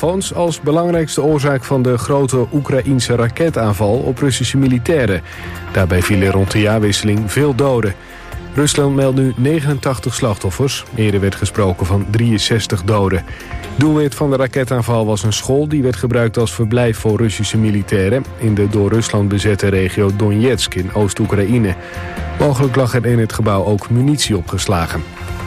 telefoons als belangrijkste oorzaak van de grote Oekraïense raketaanval op Russische militairen. Daarbij vielen rond de jaarwisseling veel doden. Rusland meldt nu 89 slachtoffers. Eerder werd gesproken van 63 doden. Doelwit van de raketaanval was een school die werd gebruikt als verblijf voor Russische militairen in de door Rusland bezette regio Donetsk in Oost-Oekraïne. Mogelijk lag er in het gebouw ook munitie opgeslagen.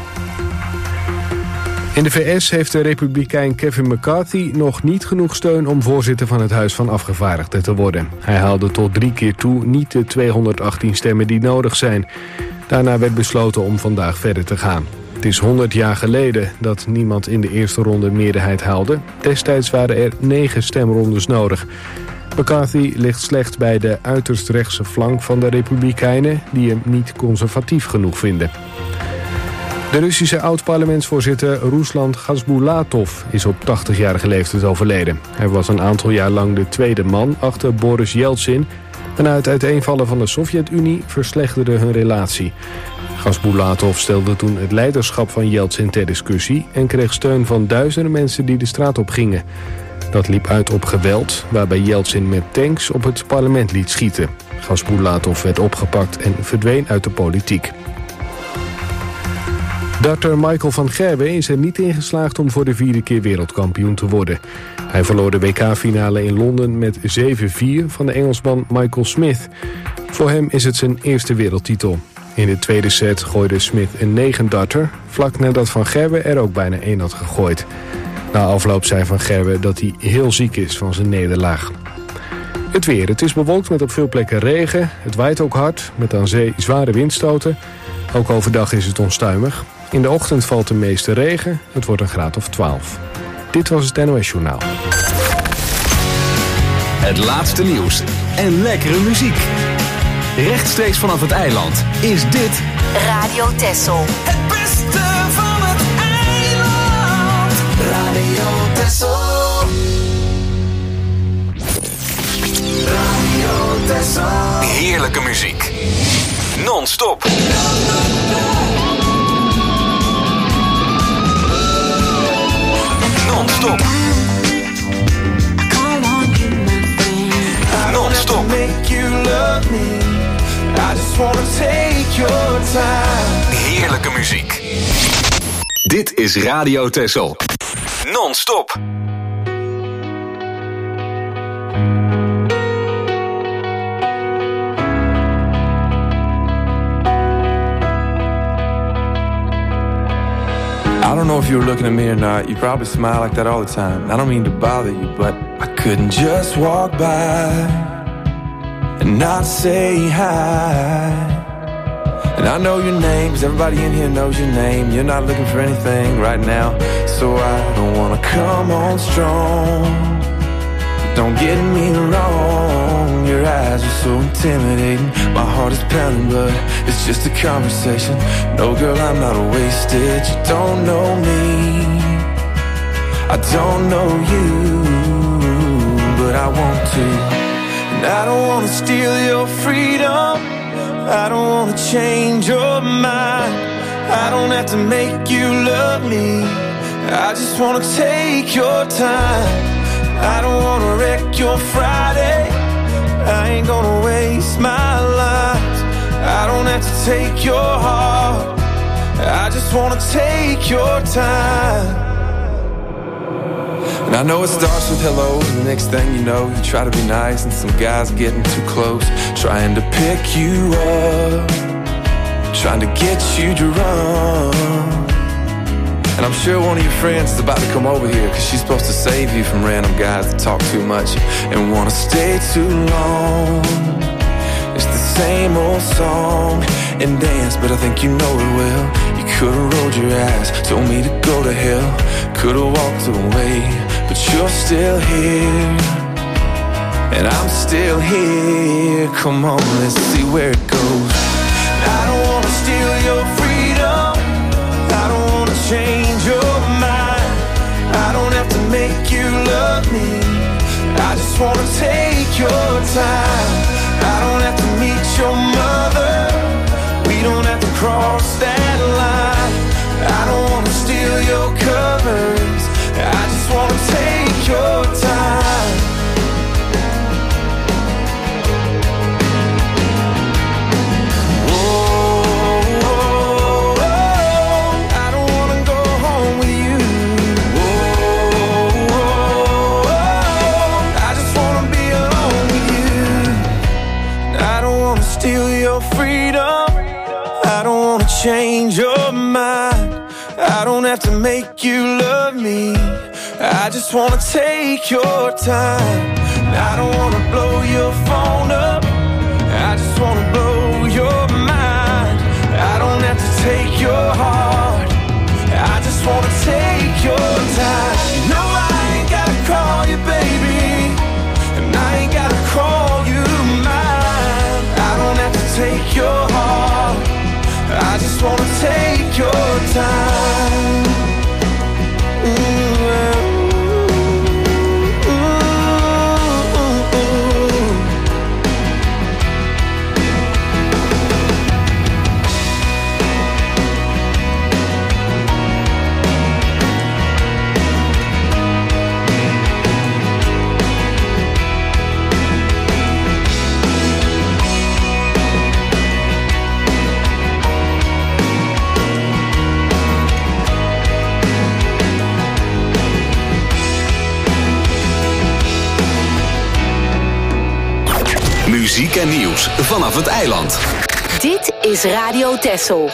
In de VS heeft de republikein Kevin McCarthy nog niet genoeg steun om voorzitter van het Huis van Afgevaardigden te worden. Hij haalde tot 3 keer toe niet de 218 stemmen die nodig zijn. Daarna werd besloten om vandaag verder te gaan. Het is 100 jaar geleden dat niemand in de eerste ronde meerderheid haalde. Destijds waren er 9 stemrondes nodig. McCarthy ligt slecht bij de uiterst rechtse flank van de Republikeinen, die hem niet conservatief genoeg vinden. De Russische oud-parlementsvoorzitter Ruslan Ghasbulatov is op 80-jarige leeftijd overleden. Hij was een aantal jaar lang de tweede man achter Boris Yeltsin, en na het uiteenvallen van de Sovjet-Unie verslechterde hun relatie. Ghasbulatov stelde toen het leiderschap van Yeltsin ter discussie en kreeg steun van duizenden mensen die de straat op gingen. Dat liep uit op geweld, waarbij Yeltsin met tanks op het parlement liet schieten. Ghasbulatov werd opgepakt en verdween uit de politiek. Darter Michael van Gerwen is er niet in geslaagd om voor de 4e keer wereldkampioen te worden. Hij verloor de WK-finale in Londen met 7-4 van de Engelsman Michael Smith. Voor hem is het zijn eerste wereldtitel. In de tweede set gooide Smith een 9-darter, vlak nadat Van Gerwen er ook bijna 1 had gegooid. Na afloop zei Van Gerwen dat hij heel ziek is van zijn nederlaag. Het weer. Het is bewolkt met op veel plekken regen. Het waait ook hard, met aan zee zware windstoten. Ook overdag is het onstuimig. In de ochtend valt de meeste regen. Het wordt een graad of 12. Dit was het NOS Journaal. Het laatste nieuws en lekkere muziek. Rechtstreeks vanaf het eiland is dit Radio Texel. Het beste van het eiland. Radio Texel. Radio Texel. heerlijke muziek. Non-stop. Non-stop. Non-stop. Heerlijke muziek. Dit is Radio Texel. Non-stop. I don't know if you were looking at me or not. You probably smile like that all the time. I don't mean to bother you, but I couldn't just walk by and not say hi. And I know your name, 'cause everybody in here knows your name. You're not looking for anything right now, so I don't wanna come on strong. Don't get me wrong, your eyes are so intimidating. My heart is pounding, but it's just a conversation. No, girl, I'm not wasted. You don't know me, I don't know you, but I want to. And I don't wanna steal your freedom, I don't wanna change your mind. I don't have to make you love me, I just wanna take your time. I don't wanna wreck your Friday, I ain't gonna waste my life. I don't have to take your heart, I just wanna take your time. And I know it starts with hello, and the next thing you know, you try to be nice, and some guy's getting too close, trying to pick you up, trying to get you drunk. And I'm sure one of your friends is about to come over here, 'cause she's supposed to save you from random guys that talk too much and wanna stay too long. It's the same old song and dance, but I think you know it well. You could've rolled your eyes, told me to go to hell, could've walked away, but you're still here, and I'm still here. Come on, let's see where it goes. I don't wanna steal your freedom, I don't wanna change your mind, I don't have to make you love me, I just wanna take your time. I don't have to meet your mother, we don't have to cross that line. I don't wanna steal your covers, I just wanna take your change your mind. I don't have to make you love me. I just wanna take your time. I don't wanna blow your phone up. I just wanna blow your mind. I don't have to take your heart. I just wanna take your time. No, I ain't gotta call you baby, and I ain't gotta call you mine. I don't have to take your heart. I just wanna take your time. Muziek en nieuws vanaf het eiland. Dit is Radio Texel.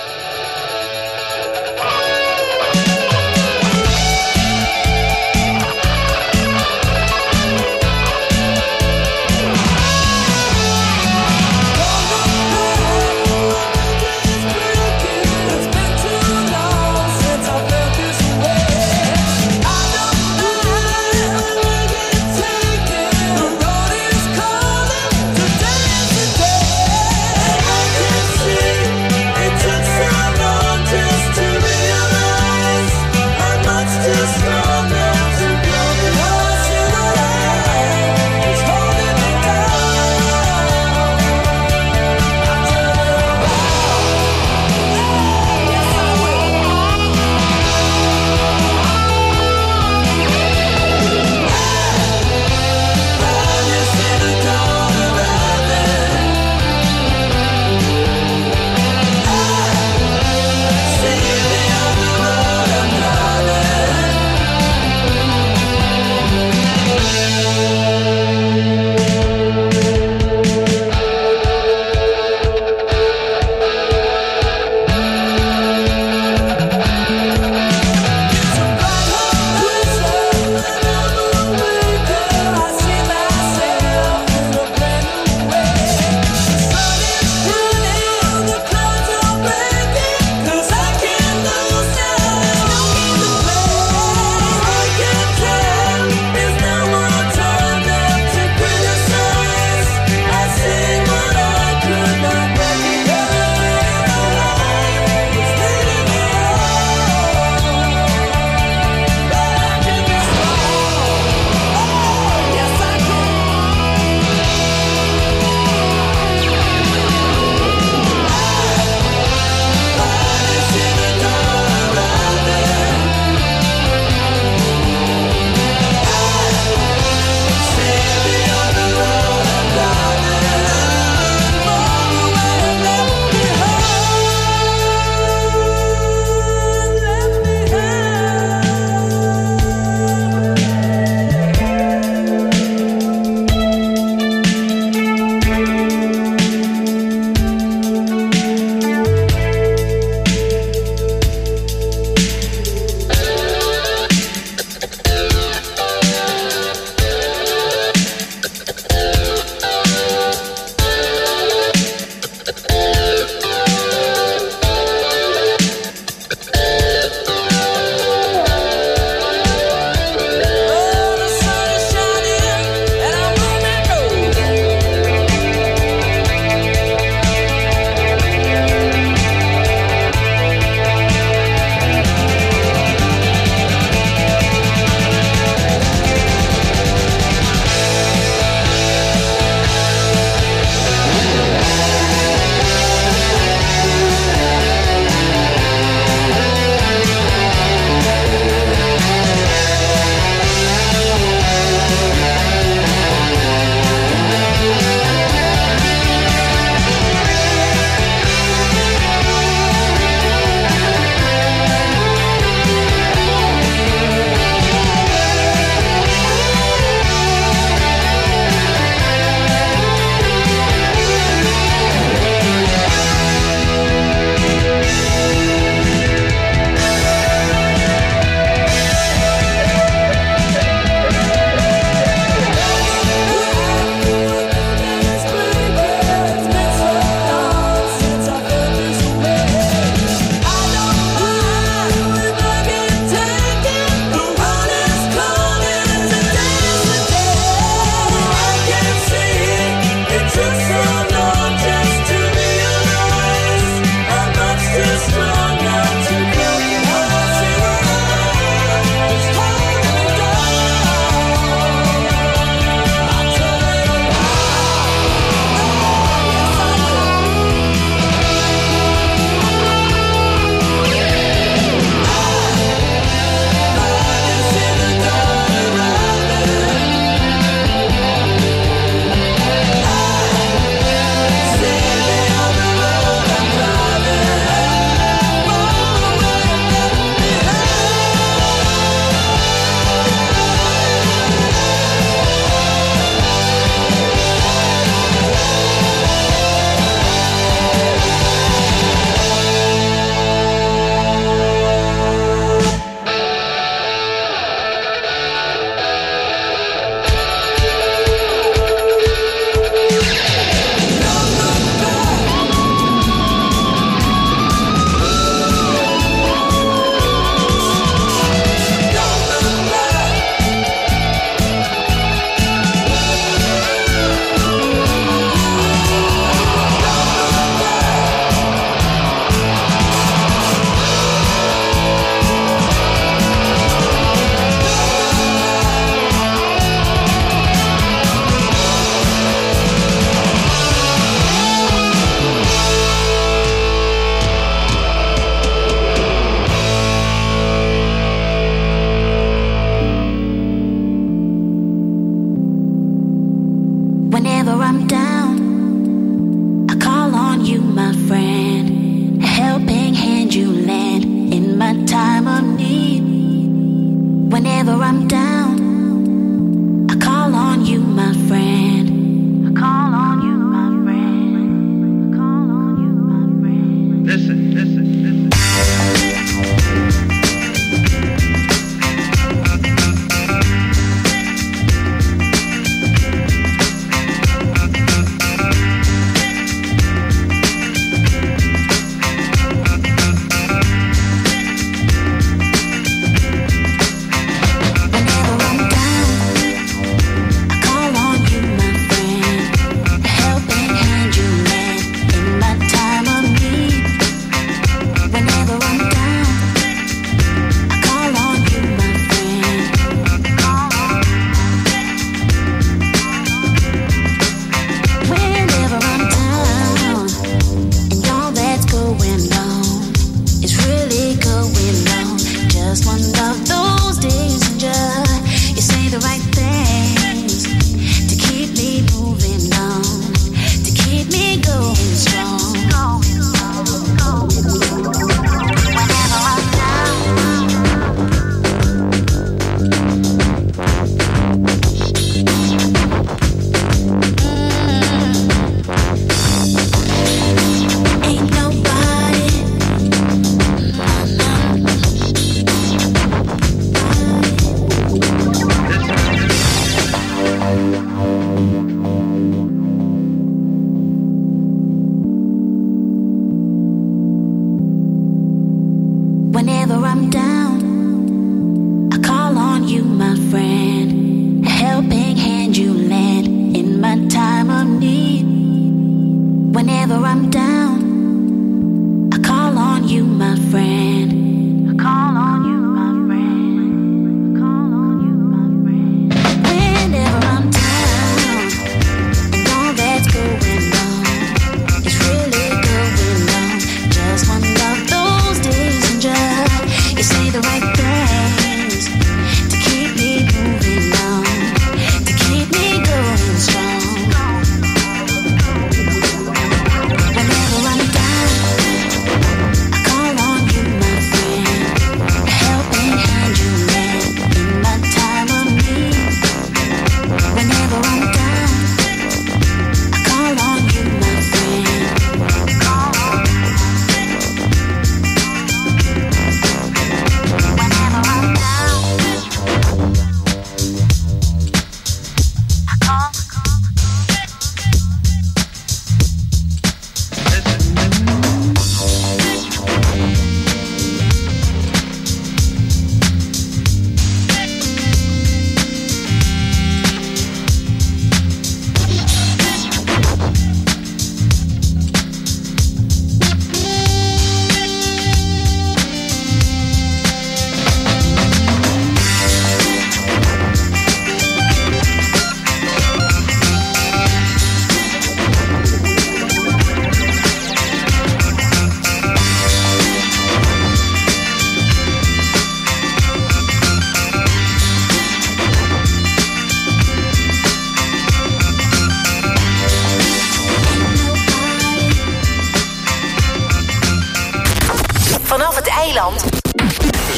It took some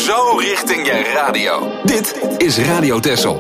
Zo richting je radio. Dit is Radio Texel.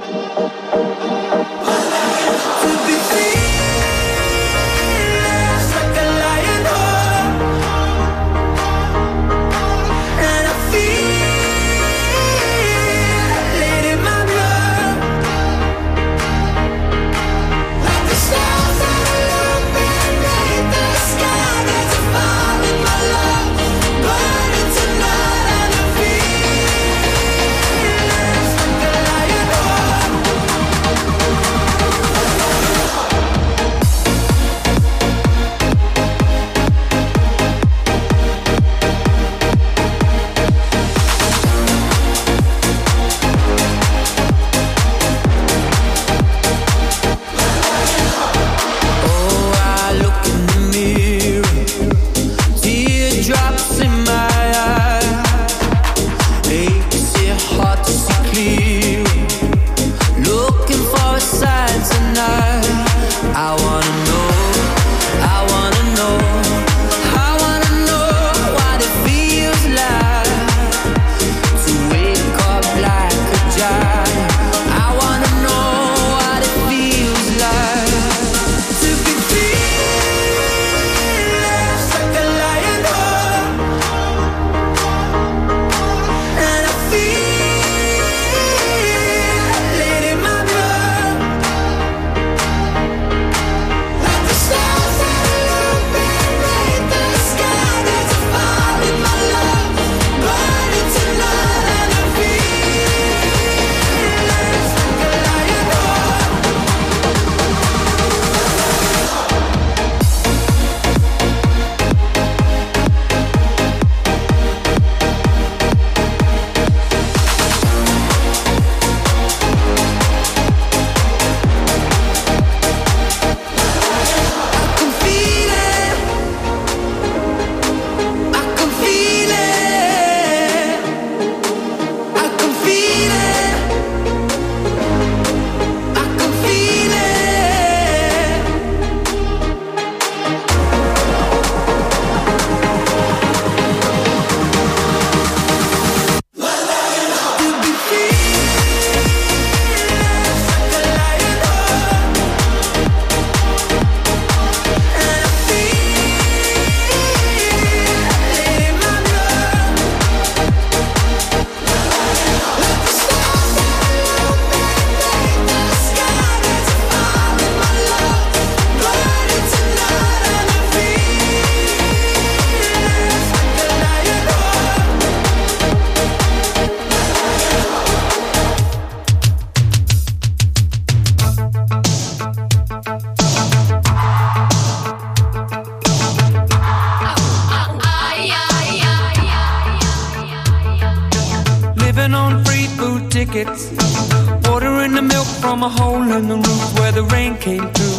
tickets, watering the milk from a hole in the roof where the rain came through.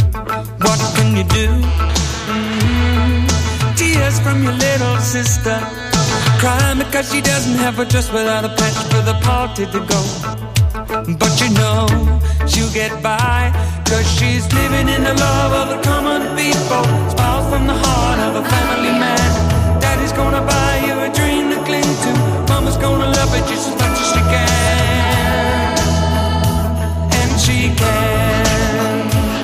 What can you do? Tears from your little sister, crying because she doesn't have a dress without a patch for the party to go. But you know she'll get by, 'cause she's living in the love of the common people. Smiles from the heart of a family man. Daddy's gonna buy you a dream to cling to. Mama's gonna love it just as much as she can. And she can.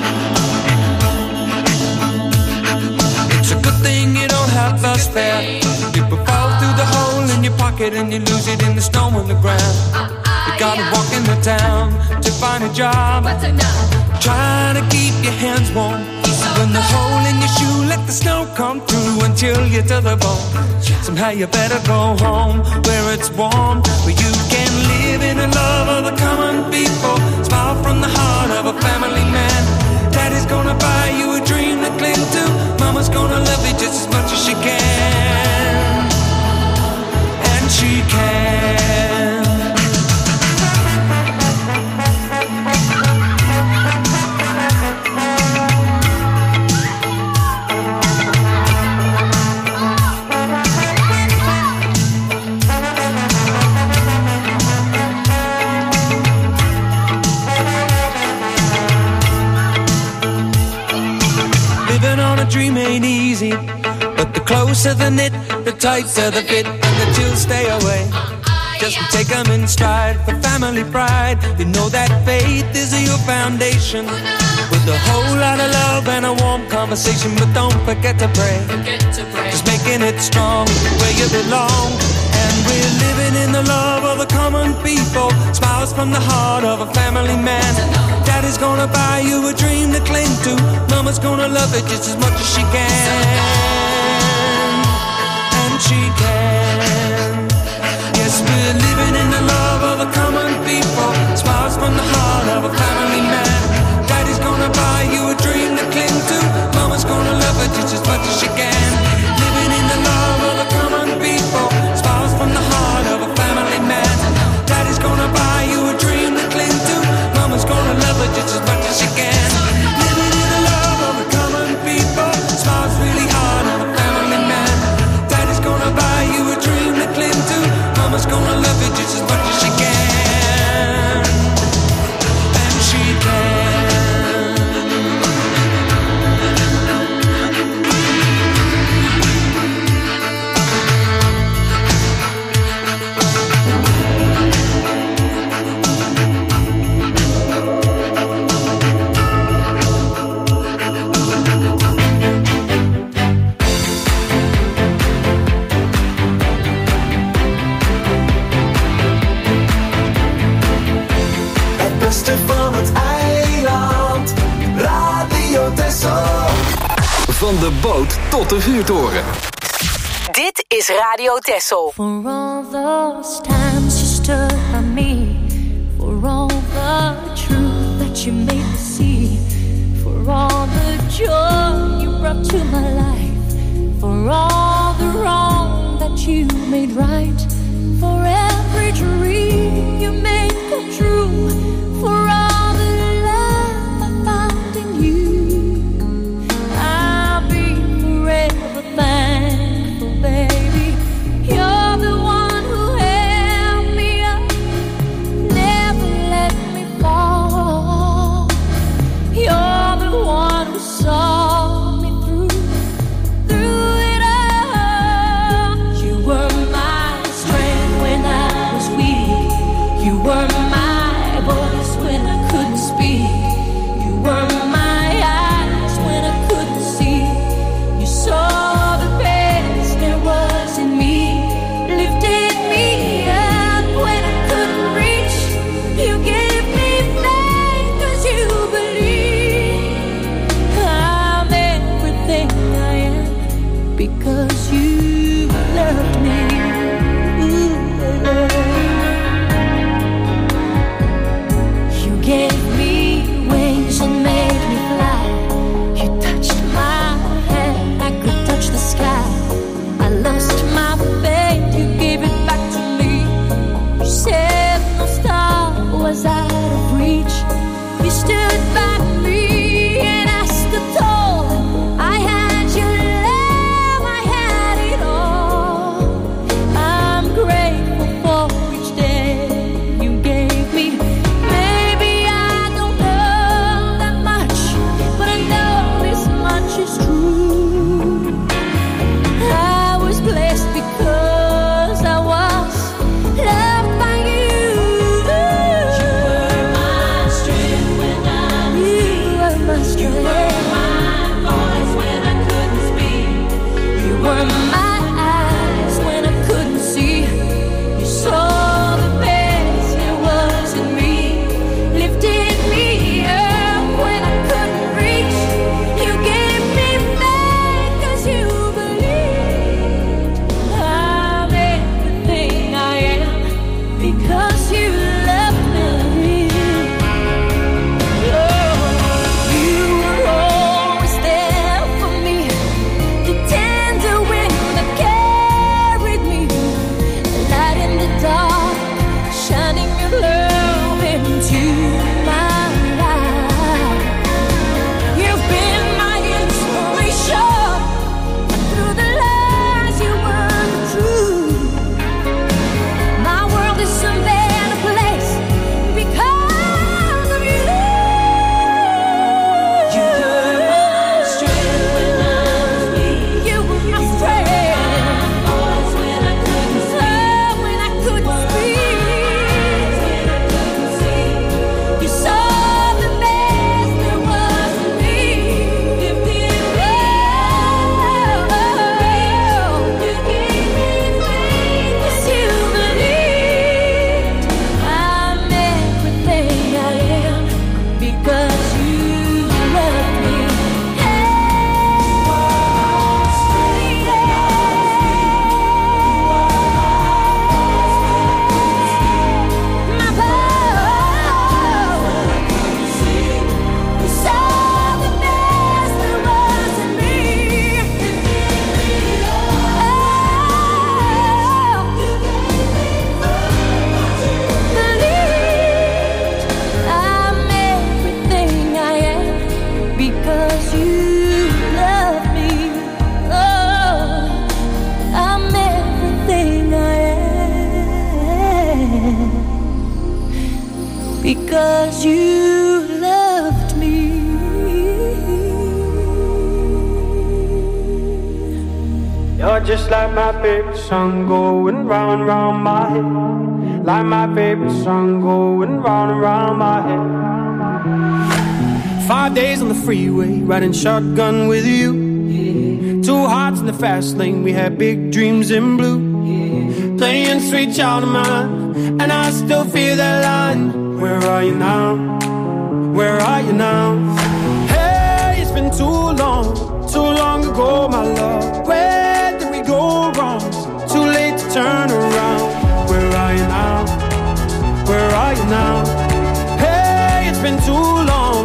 It's a good thing you don't have the spare. People fall through the hole in your pocket and you lose it in the snow on the ground. You gotta walk in the town to find a job. Try to keep your hands warm. When the hole in your shoe, let the snow come through and chill you to the bone. Somehow you better go home where it's warm, where you can live in the love of the common people. Smile from the heart of a family man. Daddy's gonna buy you a dream to cling to. Mama's gonna love you just as much as she can. And she can. Dream ain't easy, but the closer the knit, the tighter the fit, and the chills stay away. Just take them in stride for family pride. You know that faith is your foundation. With a whole lot of love and a warm conversation. But don't forget to pray. Just making it strong where you belong. And we're living in the love of the common people. Smiles from the heart of a family man. Daddy's gonna buy you a dream to cling to. Mama's gonna love it just as much as she can. And she can. Yes, we're living in the love of the common people. Smiles from the heart of a family man. Daddy's gonna buy you a dream to cling to. Mama's gonna love it just as much as she can. Living in the love of the common people. Smiles from the heart of a family man. Daddy's gonna buy you a dream to cling to. Mama's gonna love it just as much as she can. Living in the love of the common people. Smiles really hard on a family man. Daddy's gonna buy you a dream to cling to. Mama's gonna love it just as much as she can. And she can. Van het eiland, Radio Texel. Van de boot tot de vuurtoren. Dit is Radio Texel. For all those times you stood by me, for all the truth that you made me see, for all the joy you brought to my life, for all the wrong that you made right, for every dream you made come true, for all the love I found in you, I'll be forever thankful, baby. You're the one who held me up, never let me fall. You're the one who saw me through it all. You were my strength when I was weak. You were my because you loved me. You're just like my favorite song going round and round my head. Like my favorite song going round and round my head. 5 days on the freeway, riding shotgun with you. Yeah. 2 hearts in the fast lane, we had big dreams in blue. Yeah. Playing sweet child of mine, and I still feel that line. Where are you now? Where are you now? Hey, it's been too long ago, my love. Where did we go wrong? Too late to turn around. Where are you now? Where are you now? Hey, it's been too long.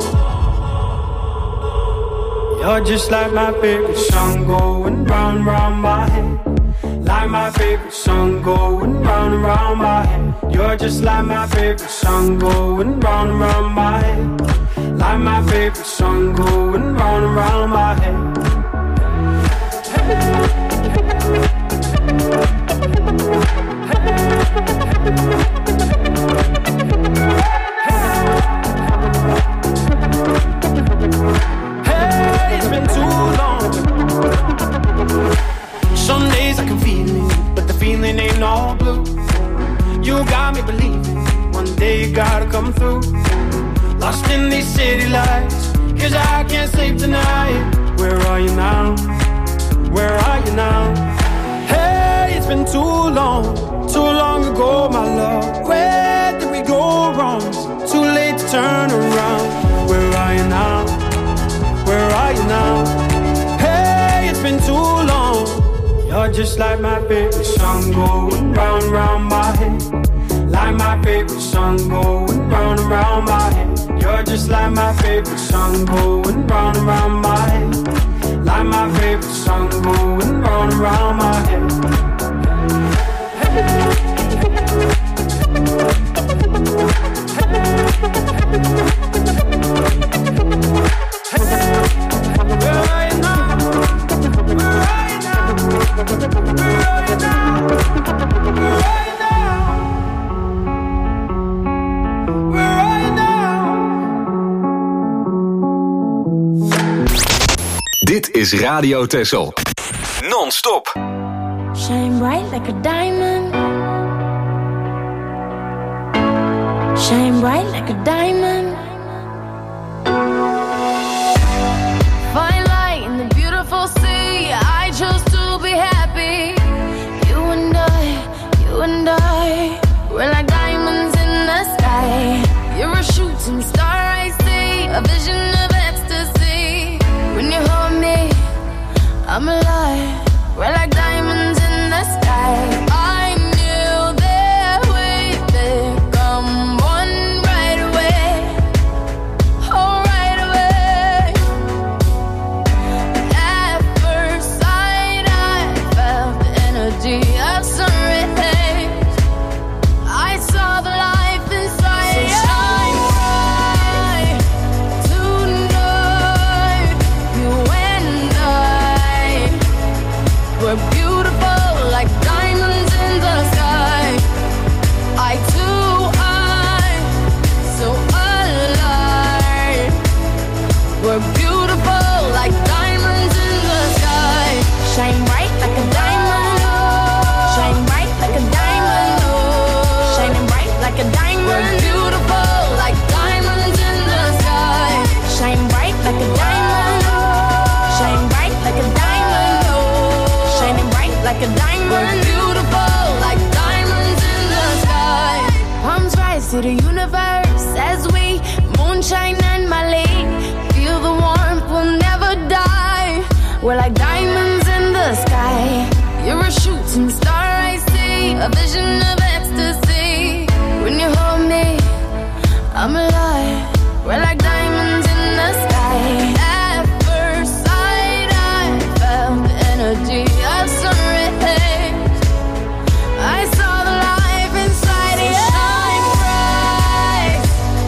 You're just like my favorite song going round and round my head. Like my favorite song going round and round my head. You're just like my favorite song going round and round my head. Like my favorite song going round and round my head. Hey, it's been too long. Some days I can feel it, but the feeling ain't all blue. You got me believing one day you gotta come through. Lost in these city lights, 'cause I can't sleep tonight. Where are you now? Where are you now? Hey, it's been too long ago, my love. Where did we go wrong? Too late to turn around. Where are you now? Where are you now? Hey, it's been too long. You're just like my favorite song going round and round my head. Like my favorite song going round and round my head. You're just like my favorite song going round and round my head. Like my favorite song going round and round my head. Where are you now? Where are you now? Where are you now? Where are you now? Where are you now? Dit is Radio Texel. Non-stop. Shine bright like a diamond. Shine bright like a diamond. Fine light in the beautiful sea. I chose to be happy. You and I, we're like diamonds in the sky. You're a shooting star, I see, a vision of ecstasy. When you hold me, I'm alive. We're like diamonds in the sky. I knew that we'd become one right away. Oh, right away. At first sight, I felt the energy of sun rays. I saw the life inside. So shine bright tonight. You and I, we're beautiful like diamonds in the sky. Eye to eye, so alive. We're beautiful like diamonds in the sky. Shine bright like a diamond. Shine bright like a diamond. Shining bright like a diamond. We're beautiful like diamonds in the sky. Shine bright like a diamond. Shine bright like a diamond. Shining bright like a diamond. We're beautiful like diamonds in the sky. Palms rise to the universe as we moonshine and Malay. Feel the warmth, we'll never die. We're like diamonds in the sky. You're a shooting star, I see, a vision of ecstasy. When you hold me, I'm alive. We're like diamonds in the sky. At first sight, I felt the energy of sun rays. I saw the life inside you. Shine bright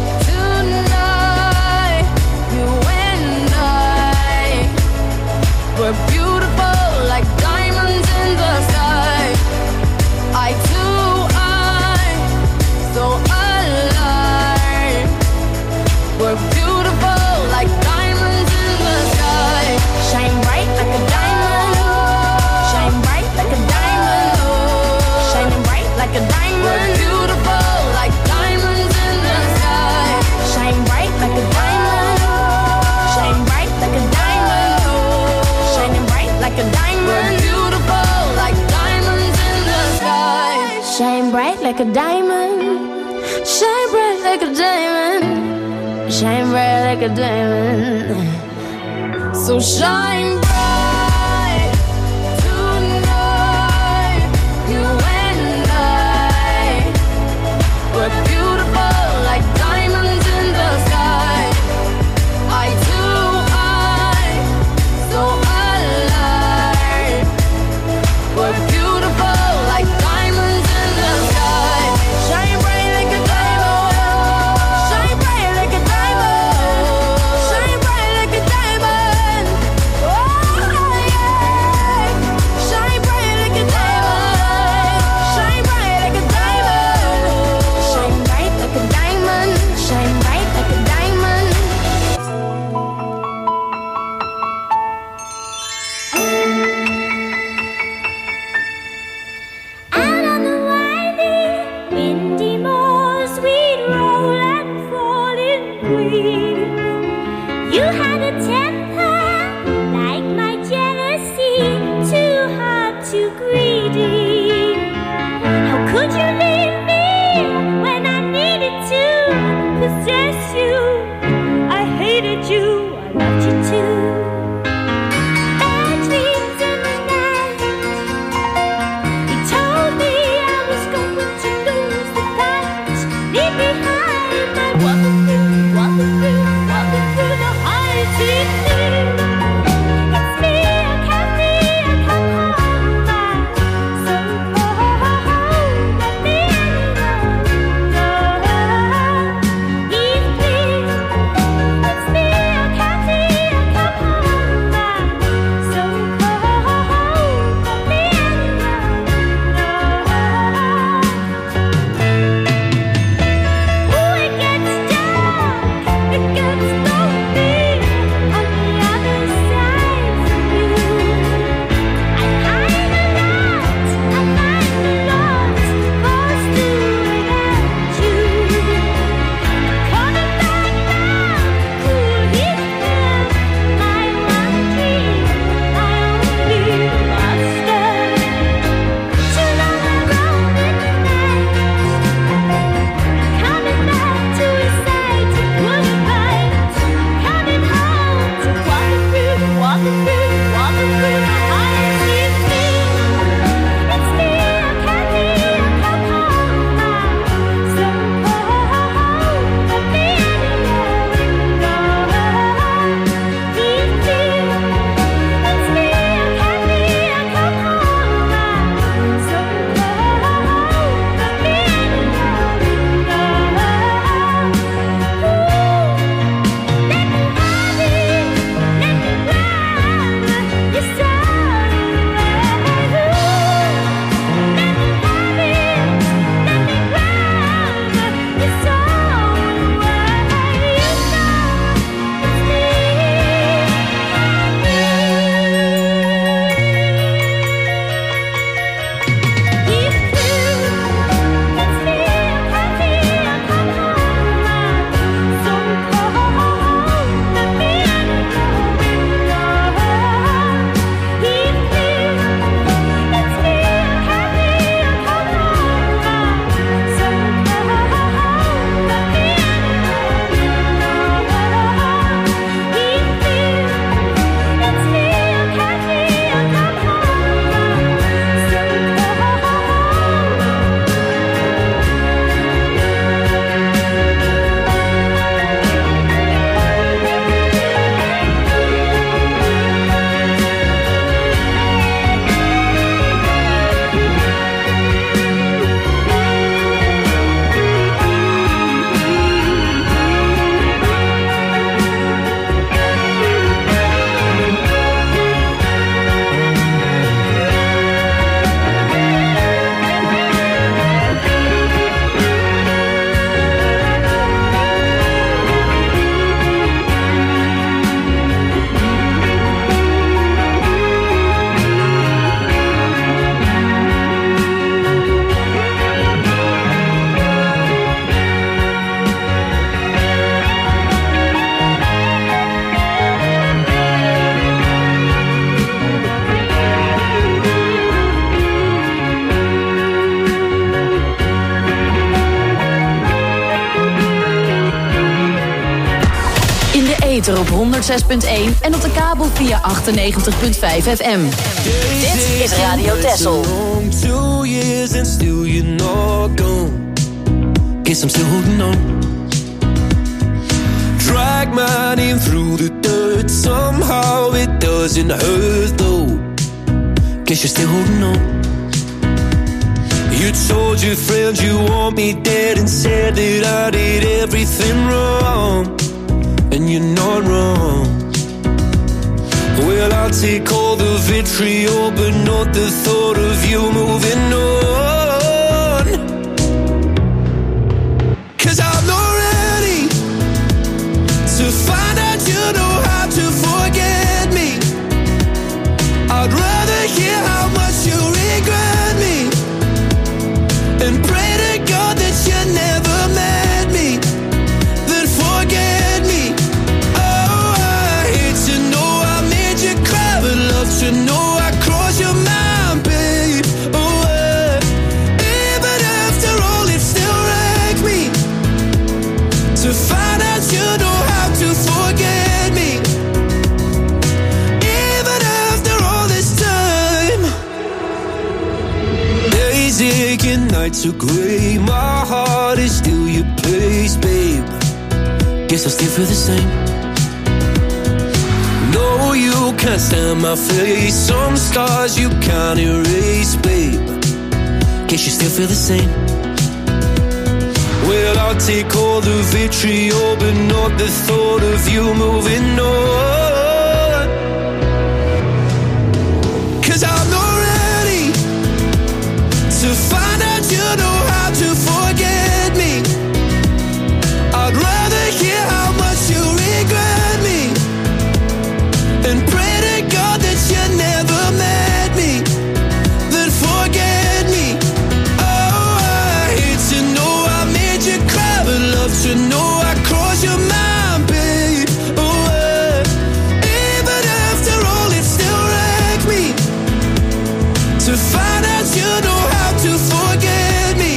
tonight. You and I, we're beautiful like diamonds in the sky. like a diamond. Shine bright like a diamond. Shine bright like a diamond. So shine bright tonight. You and I, we're beautiful like diamonds in the sky. Eye to eye, so alive. We're beautiful like diamonds in the sky. Shine bright like a diamond. Shine bright like a diamond. Shine bright like a diamond. Oh yeah. Shine bright like a diamond. Shine bright like a diamond. Shine bright like a diamond. Shine bright like a diamond. Out on the winding, windy moors, we'd roll and fall in green. You had a temper like my jealousy, too hard, too greedy. How could you leave me when I needed to possess you? I hated you, I loved you too. Bad dreams in the night. You told me I was going to lose the fight. Leave behind my walking through the high seas. ether op 106.1 en op de kabel via 98.5 FM. Dit is Radio Texel. 2 years and still you're not gone. Guess I'm still holding on. Drag my name through the dirt. Somehow it doesn't hurt though. Guess you're still holding on. You told your friends you want me dead and said that I did everything wrong. And you're not wrong. Well, I'll take all the vitriol, but not the thought of you moving on. 'Cause I'm not ready to find out you know how to forget me. I'd rather hear how much you regret me and pray to God that you never met me, then forget me. Oh, I hate to know I made you cry, but love to know I crossed your mind, babe. Oh, even after all, it still wrecks me to find out you know how to forget me. Even after all this time, days aching, nights are grey. My heart is still your place, babe. Guess I still feel the same. No, you can't stand my face. Some scars you can't erase, babe. Guess you still feel the same. Well, I'll take all the vitriol, but not the thought of you moving on. 'Cause I'm not ready to find out you know how to forget me. I'd rather hear how much you regret me and pray to God that you never met me, then forget me. Oh, I hate to know I made you cry, but love to know I crossed your mind, babe. Oh, even after all, it still wrecks me to find out you know how to forget me.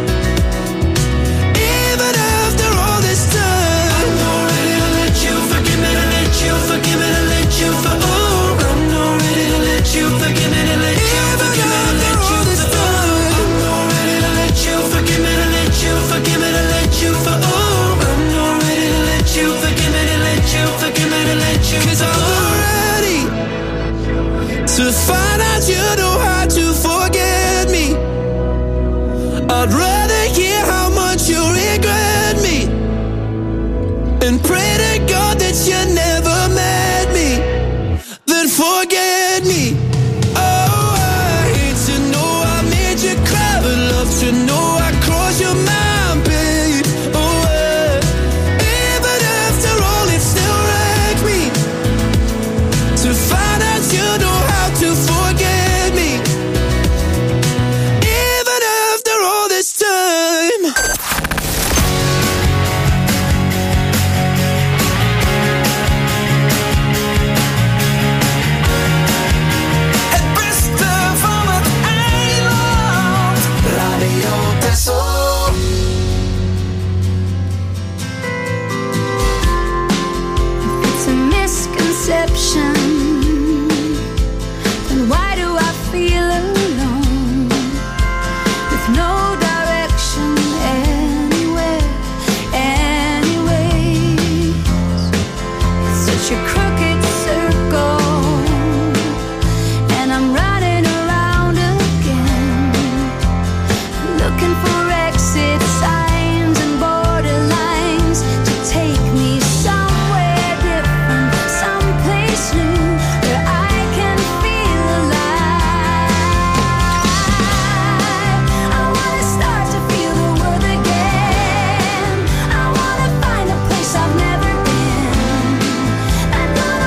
Even after all this time, I'm not ready to let you forgive me, to let you forgive me, to let you for. Oh, I'm not ready to let you forgive me, to let you forgive me, to let you for. I'm not ready to let you forgive me, to let you forgive me, to let you for. Oh, I'm not ready to let you forgive me, to let you forgive me, to let you. 'Cause I'm not ready to find out you know how to forget me. I'd rather hear how much you regret me and pray to God that you never met me, then forget me. Oh, I hate to know I made you cry, but love to know I crossed your mind, babe. Oh, even after all, it still wrecks me to find out you know how to forget me. Even after all this time. Het beste van het eiland. Radio Texel. It's a misconception. Then why do I feel alone with no direction anywhere, anyways? It's such a crooked circle, and I'm running around again, looking for exit signs and borderlines to take me somewhere different, someplace new where I can feel alive. I wanna start to feel the world again. I wanna find a place I've never been. I'm gonna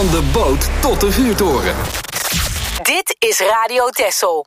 Van de boot tot de vuurtoren. Dit is Radio Texel.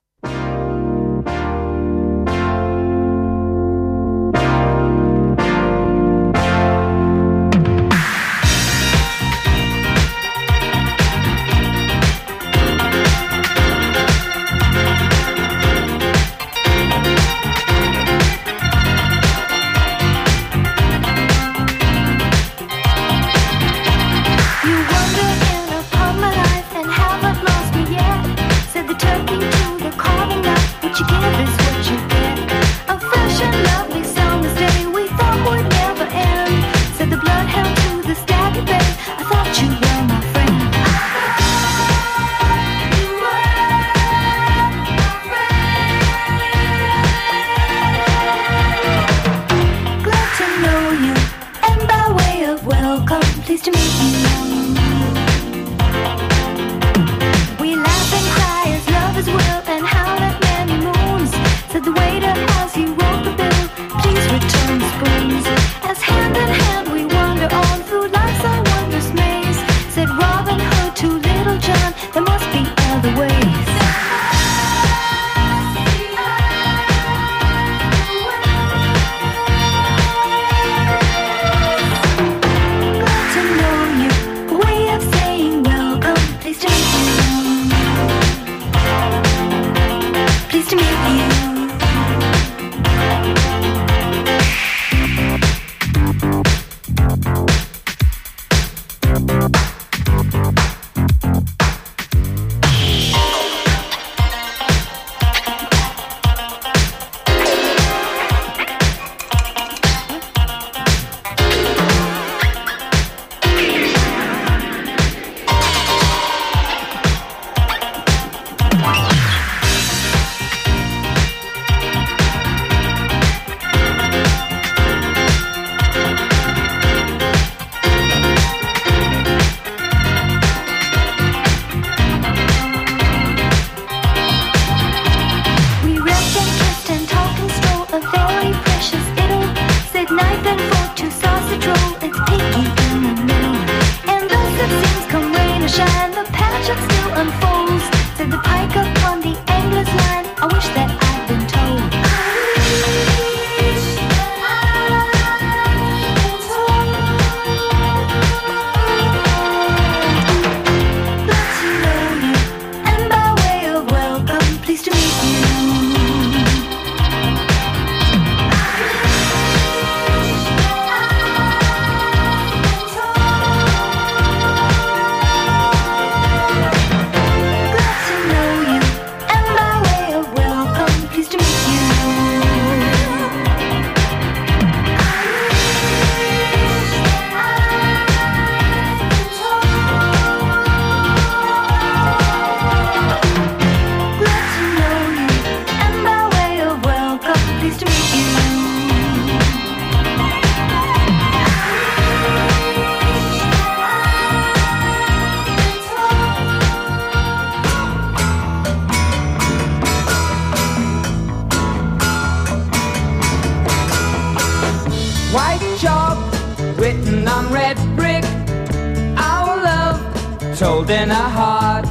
Told in a heart,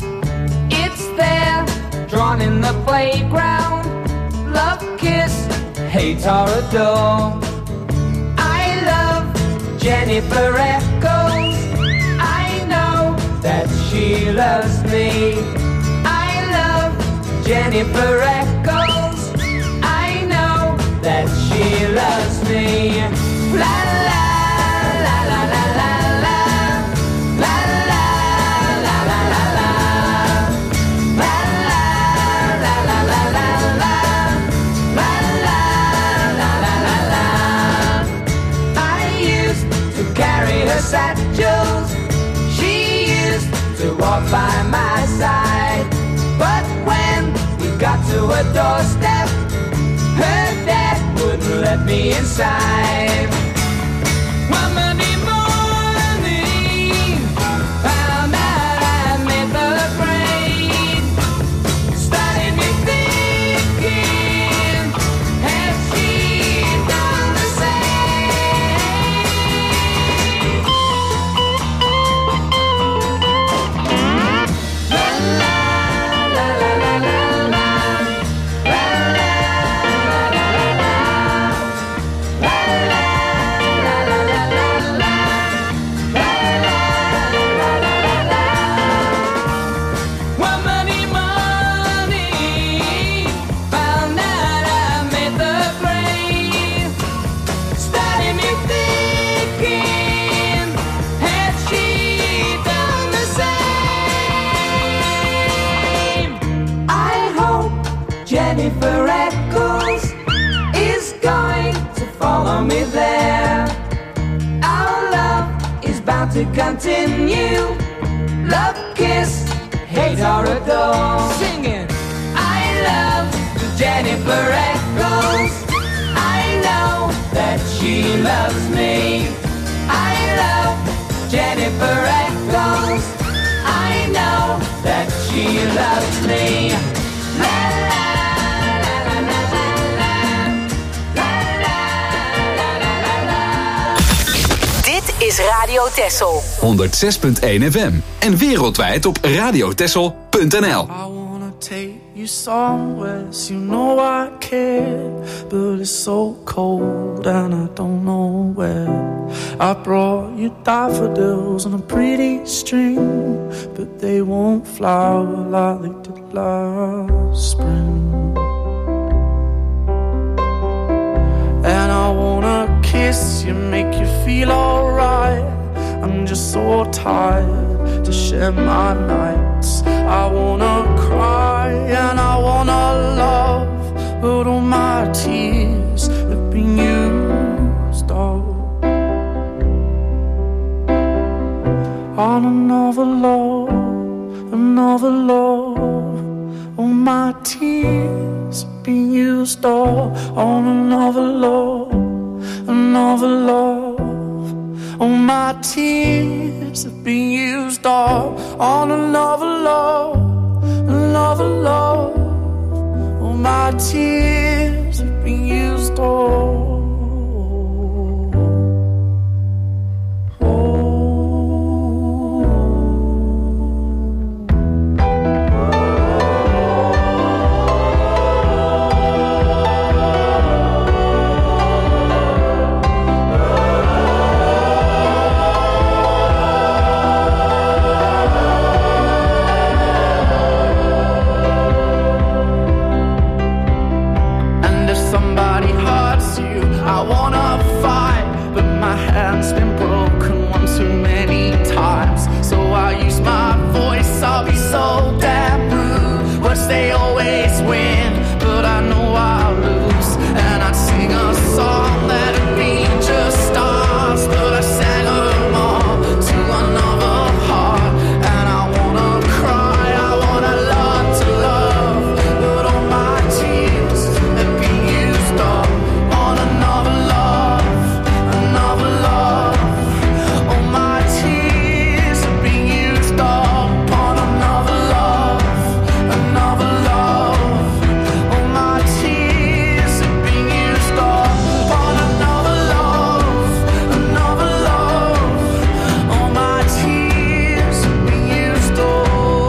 it's there, drawn in the playground. Love, kiss, hate or adore. I love Jennifer Echoes. I know that she loves me. I love Jennifer Echoes. I know that she loves me. La la la la la la la la la. Satchels, she used to walk by my side. But when we got to a doorstep, her dad wouldn't let me inside. One Monday morning, found out I made the grade. Started me thinking, has she done the same? bound to continue. Love, kiss, hate or adore. Singing, I love Jennifer Echoes. I know that she loves me. I love Jennifer Echoes. I know that she loves me. La la la la la la la la la la. Dit is Radio Texel. 106.1 FM en wereldwijd op radiotexel.nl. Take you somewhere, so you know I care, but it's so cold and I don't know where. I brought you daffodils on a pretty string, but they won't flower like they did last spring. And I wanna kiss you, make you feel alright. I'm just so tired to share my nights. I wanna cry and I wanna love, but all my tears have been used up on another love, another love. All my tears have been used up on another love, another love. All my tears have been used up on another love, another love. All my tears have been used up. They always win, but I know I'll lose. And I'd sing a song that'd be just stars, but I sang them all to another heart. And I wanna cry, I wanna learn to love, but all my tears have been used up on another love, another love. All my tears have been used up on another love, another love. All my tears have been used up on another love, another love. All my tears have been used up.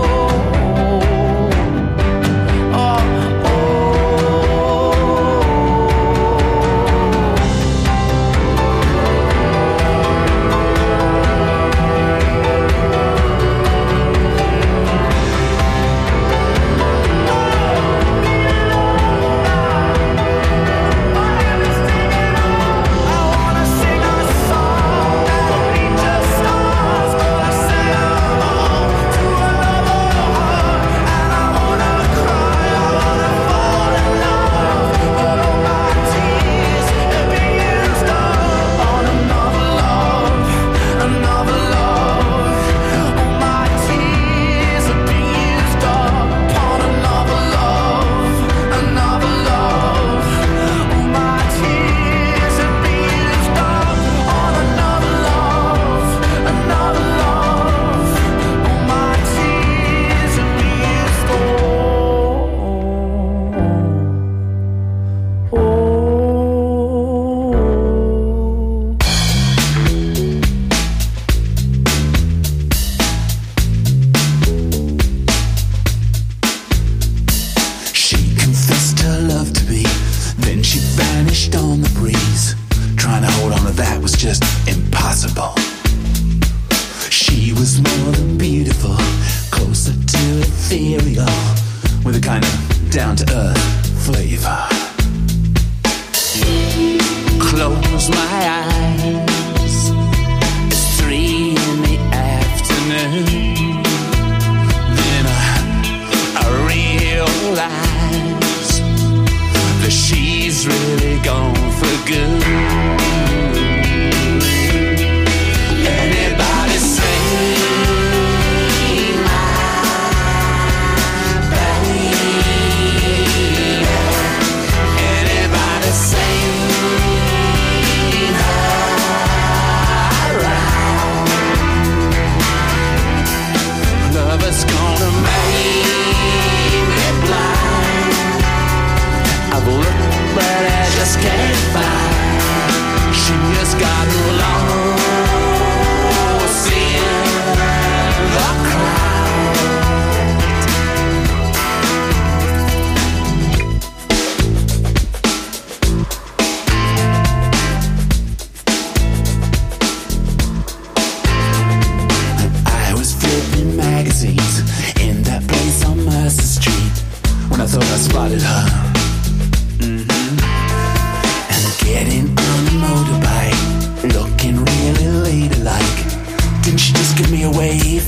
Close my eyes. It's 3 in the afternoon. Then I realize that she's really gone for good. Anybody safe.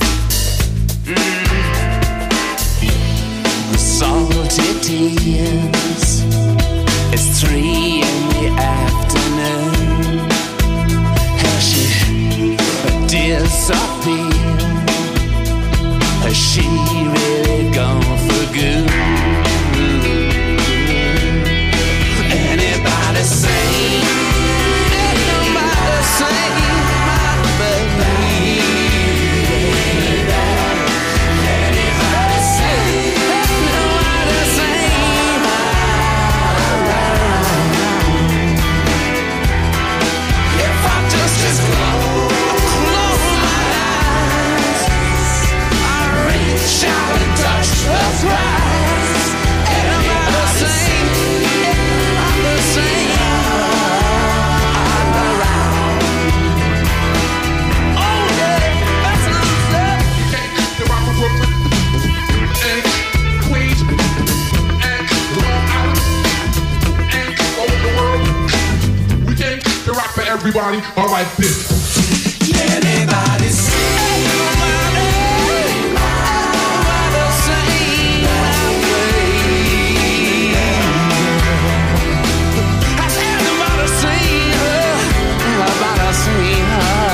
Salty tears. It's 3 in the afternoon. Has she disappeared? Has she really gone for good? Anybody say? Anybody say my baby? Anybody say? Anybody say my love? If I just close my eyes, I reach out and touch the prize. Anybody say? Anybody say? Everybody, all like this. Anybody see? Anybody see my baby? Has anybody seen her? Anybody seen her?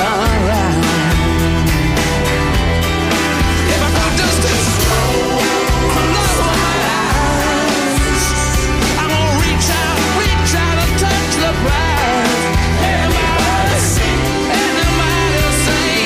If I could just close my eyes, I'm gonna reach out and touch the prize. Anybody see? Anybody see?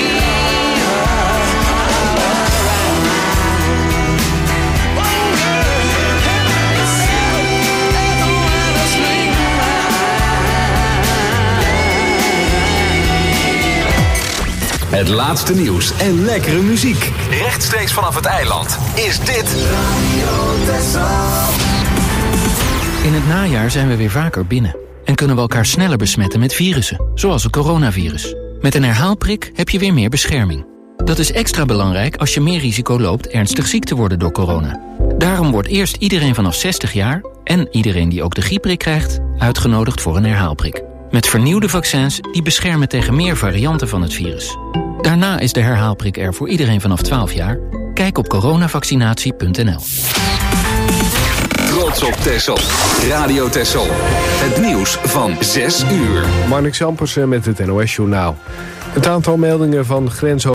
Het laatste nieuws en lekkere muziek. Rechtstreeks vanaf het eiland is dit Radio Texel. In het najaar zijn we weer vaker binnen. En kunnen we elkaar sneller besmetten met virussen, zoals het coronavirus. Met een herhaalprik heb je weer meer bescherming. Dat is extra belangrijk als je meer risico loopt ernstig ziek te worden door corona. Daarom wordt eerst iedereen vanaf 60 jaar... en iedereen die ook de griepprik krijgt, uitgenodigd voor een herhaalprik. Met vernieuwde vaccins die beschermen tegen meer varianten van het virus. Daarna is de herhaalprik er voor iedereen vanaf 12 jaar. Kijk op coronavaccinatie.nl. Trots op Texel. Radio Texel. Het nieuws van 6 uur. Marnix Ampersen met het NOS-journaal. Het aantal meldingen van